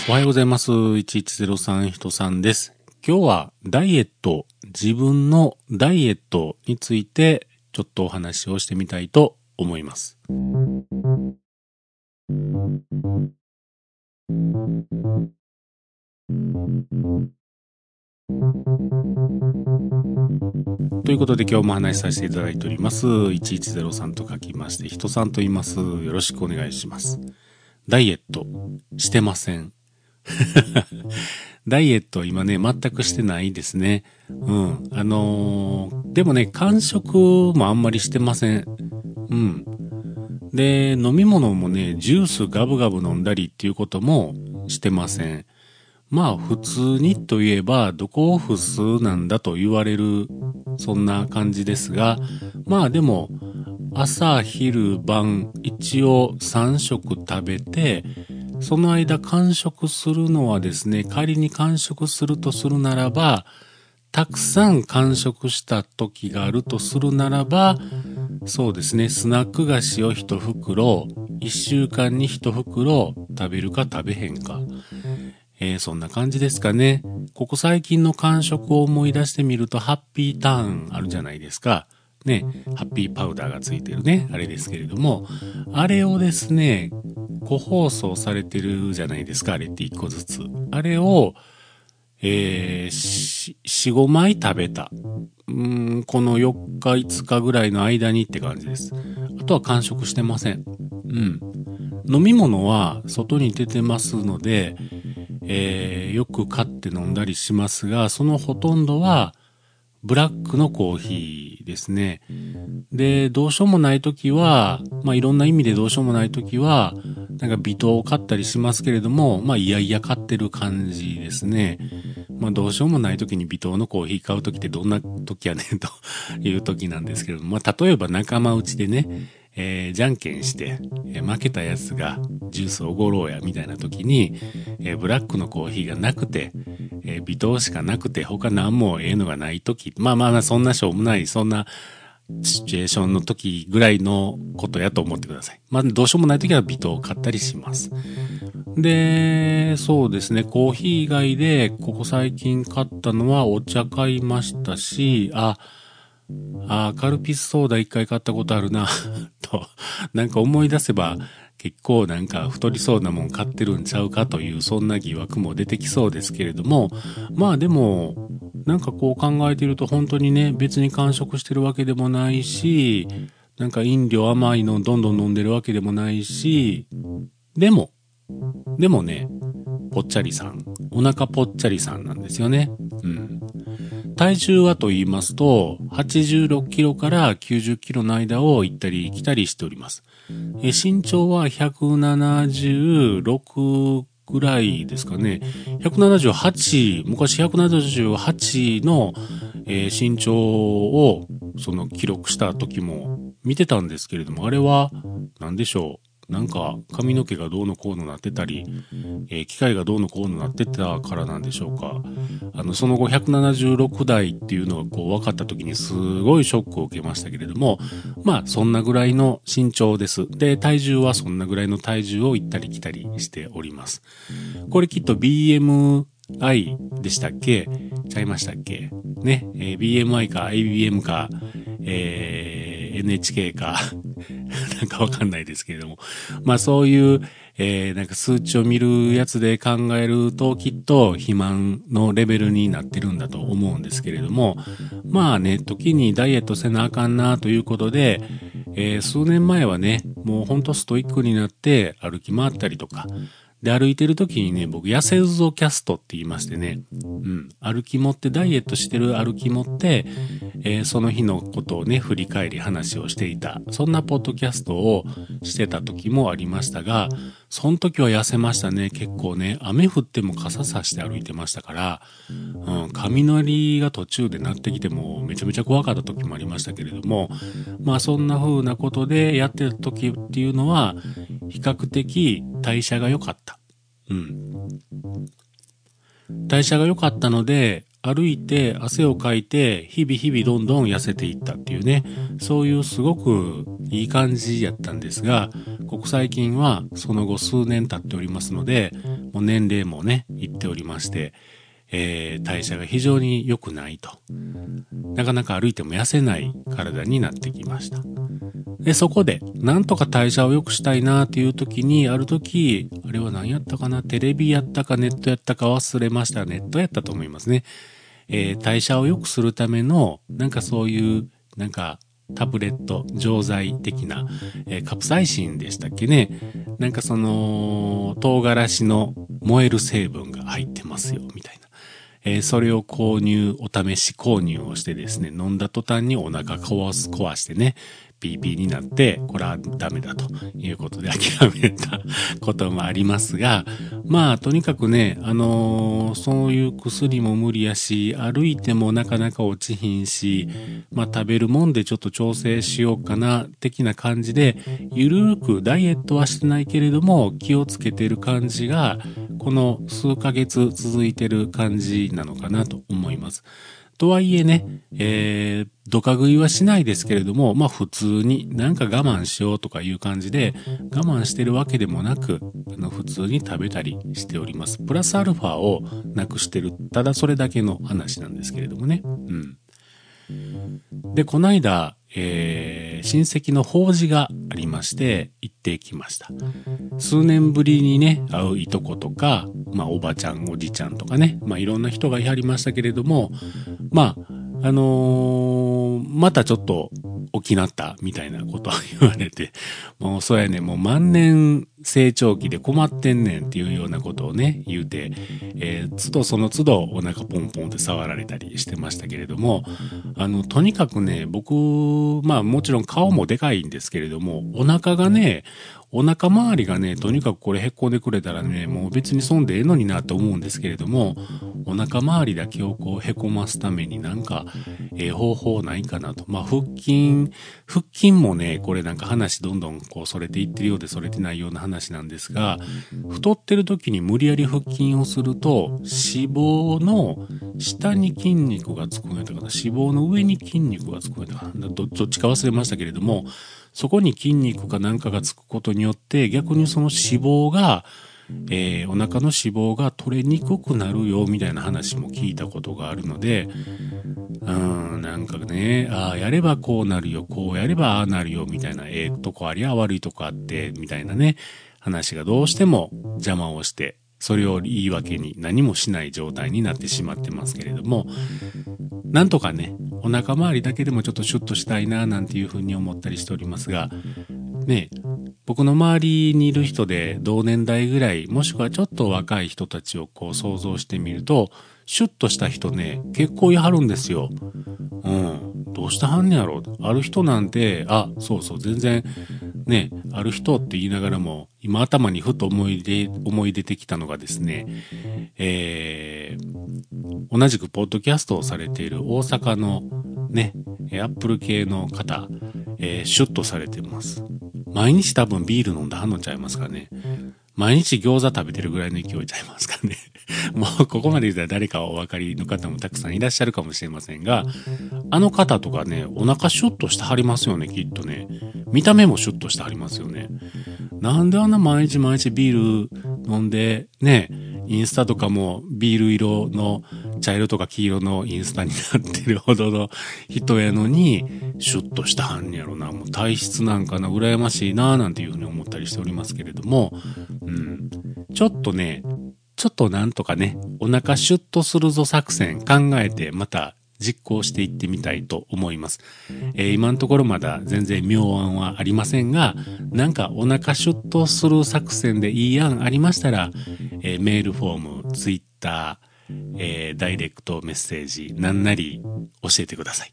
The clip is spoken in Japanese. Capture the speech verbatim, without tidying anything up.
おはようございます。いちいちゼロさん人さんです。今日はダイエット、自分のダイエットについてちょっとお話をしてみたいと思います。ということで今日も話しさせていただいております。いちいちゼロさんと書きまして、人さんと言います。よろしくお願いします。ダイエットしてません。ダイエット今ね、全くしてないですね。うん。あのー、でもね、間食もあんまりしてません。うん。で、飲み物もね、ジュースガブガブ飲んだりっていうこともしてません。まあ、普通にといえば、どこを普通なんだと言われる、そんな感じですが、まあでも、朝、昼、晩、一応さん食食べて、その間間食するのはですね、仮に間食するとするならば、たくさん間食した時があるとするならば、そうですね、スナック菓子を一袋、一週間に一袋食べるか食べへんか。えー、そんな感じですかね。ここ最近の間食を思い出してみると、ハッピーターンあるじゃないですか。ね、ハッピーパウダーがついてるね、あれですけれども、あれをですね、個包装されてるじゃないですか、あれって一個ずつ。あれを、えー、よん、ごまい食べた。うーん、このよっか、いつかぐらいの間にって感じです。あとは間食してません。うん。飲み物は外に出てますので、えー、よく買って飲んだりしますが、そのほとんどは、ブラックのコーヒーですね。で、どうしようもないときは、まあ、いろんな意味でどうしようもないときは、なんか微糖を買ったりしますけれども、まあ、いやいや買ってる感じですね。まあ、どうしようもないときに微糖のコーヒー買うときってどんなときやねんというときなんですけれども、まあ、例えば仲間内でね、えー、じゃんけんして、えー、負けたやつがジュースおごろうやみたいな時に、えー、ブラックのコーヒーがなくて、えー、微糖しかなくて他何もええのがない時、まあまあまあそんなしょうもない、そんなシチュエーションの時ぐらいのことやと思ってください。まあどうしようもない時は微糖を買ったりします。で、そうですね、コーヒー以外でここ最近買ったのはお茶買いましたし、あ、あカルピスソーダ一回買ったことあるなと、なんか思い出せば結構なんか太りそうなもん買ってるんちゃうかというそんな疑惑も出てきそうですけれども、まあでもなんかこう考えていると本当にね、別に間食してるわけでもないし、なんか飲料甘いのどんどん飲んでるわけでもないし、でも、でもね、ぽっちゃりさん、お腹ぽっちゃりさんなんですよね。うん。体重はと言いますと、はちじゅうろっキロからきゅうじゅっキロの間を行ったり来たりしております。え身長はひゃくななじゅうろくぐらいですかね。ひゃくななじゅうはち、昔ひゃくななじゅうはちの、えー、身長をその記録した時も見てたんですけれども、あれは何でしょう。なんか髪の毛がどうのこうのなってたり、えー、機械がどうのこうのなってたからなんでしょうか。あの、その後ひゃくななじゅうろく代っていうのがこう分かった時にすごいショックを受けましたけれども、まあそんなぐらいの身長です。で、体重はそんなぐらいの体重を行ったり来たりしております。これきっと ビーエムアイ でしたっけ？ちゃいましたっけね、えー、ビーエムアイ か アイビーエム か、えー、エヌエイチケー か、なんかわかんないですけれども。まあそういう、えー、なんか数値を見るやつで考えるときっと肥満のレベルになってるんだと思うんですけれども、まあね、時にダイエットせなあかんなということで、えー、数年前はね、もうほんとストイックになって歩き回ったりとか、で、歩いてる時にね、僕、痩せうぞキャストって言いましてね、うん、歩き持って、ダイエットしてる歩き持って、えー、その日のことをね、振り返り話をしていた。そんなポッドキャストをしてた時もありましたが、その時は痩せましたね。結構ね、雨降っても傘さして歩いてましたから、うん、雷が途中で鳴ってきてもめちゃめちゃ怖かった時もありましたけれども、まあそんな風なことでやってた時っていうのは、比較的代謝が良かった。うん。代謝が良かったので、歩いて汗をかいて、日々日々どんどん痩せていったっていうね、そういうすごくいい感じやったんですが、ここ最近はその後数年経っておりますので、 もう年齢もね、いっておりまして、えー、代謝が非常に良くないと。なかなか歩いても痩せない体になってきました。で、そこで、なんとか代謝を良くしたいなっていう時に、ある時、あれは何やったかな、テレビやったかネットやったか忘れました。ネットやったと思いますね。えー、代謝を良くするための、なんかそういう、なんか、タブレット、錠剤的な、えー、カプサイシンでしたっけね。なんかその、唐辛子の燃える成分が入ってますよ、みたいな。えー、それを購入、お試し購入をしてですね、飲んだ途端にお腹壊す、壊してね、ピーピーになって、これはダメだということで諦めたこともありますが、まあ、とにかくね、あのー、そういう薬も無理やし、歩いてもなかなか落ちひんし、まあ、食べるもんでちょっと調整しようかな、的な感じで、ゆるーくダイエットはしてないけれども、気をつけてる感じが、この数ヶ月続いてる感じなのかなと思います。とはいえね、えー、ドカ食いはしないですけれども、まあ普通になんか我慢しようとかいう感じで、我慢してるわけでもなく、あの普通に食べたりしております。プラスアルファをなくしてる。ただそれだけの話なんですけれどもね。うん。で、この間、えー、親戚の法事がありまして、行ってきました。数年ぶりにね、会ういとことか、まあ、おばちゃん、おじちゃんとかね、まあ、いろんな人がいはりましたけれども、まあ、あのー、またちょっと大きなったみたいなことを言われて、もうそうやね、もう万年成長期で困ってんねんっていうようなことをね、言うて、えー、つどその都度お腹ポンポンって触られたりしてましたけれども、あの、とにかくね、僕、まあもちろん顔もでかいんですけれども、お腹がね、お腹周りがね、とにかくこれへっこんでくれたらね、もう別に損んでええのになと思うんですけれども、お腹周りだけをこうへこますためになんか、ええ方法ないかなと。まあ腹筋、腹筋もね、これなんか話どんどんこうそれていってるようでそれてないような話なんですが、太ってる時に無理やり腹筋をすると、脂肪の下に筋肉がつくんやったかな、脂肪の上に筋肉がつくんやったかな、ど、どっちか忘れましたけれども、そこに筋肉かなんかがつくことによって、逆にその脂肪が、えー、お腹の脂肪が取れにくくなるよ、みたいな話も聞いたことがあるので、うーん、なんかね、ああ、やればこうなるよ、こうやればああなるよ、みたいな、ええとこありゃ悪いとこあって、みたいなね、話がどうしても邪魔をして、それを言い訳に何もしない状態になってしまってますけれども、なんとかね、お腹周りだけでもちょっとシュッとしたいな、なんていうふうに思ったりしておりますが、ね、僕の周りにいる人で同年代ぐらい、もしくはちょっと若い人たちをこう想像してみると、シュッとした人ね、結構いはるんですよ。うん。どうしてはんねやろう。ある人なんて、あ、そうそう、全然、ね、ある人って言いながらも、今頭にふと思い出、思い出てきたのがですね、えー、同じくポッドキャストをされている大阪のね、アップル系の方、えー、シュッとされてます。毎日多分ビール飲んだはんのちゃいますかね。毎日餃子食べてるぐらいの勢いちゃいますかね。もうここまで言ったら誰かお分かりの方もたくさんいらっしゃるかもしれませんが、あの方とかね、お腹シュッとしてはりますよね、きっとね。見た目もシュッとしてはりますよね。なんであんな毎日毎日ビール飲んで、ね、インスタとかもビール色の茶色とか黄色のインスタになってるほどの人やのに、シュッとしたはんねやろな。もう体質なんかな、羨ましいな、なんていうふうに思ったりしておりますけれども、うん。ちょっとね、ちょっとなんとかね、お腹シュッとするぞ作戦考えてまた実行していってみたいと思います。えー、今のところまだ全然妙案はありませんが、なんかお腹シュッとする作戦でいい案ありましたら、えー、メールフォーム、ツイッター、えー、ダイレクトメッセージ、なんなり教えてください。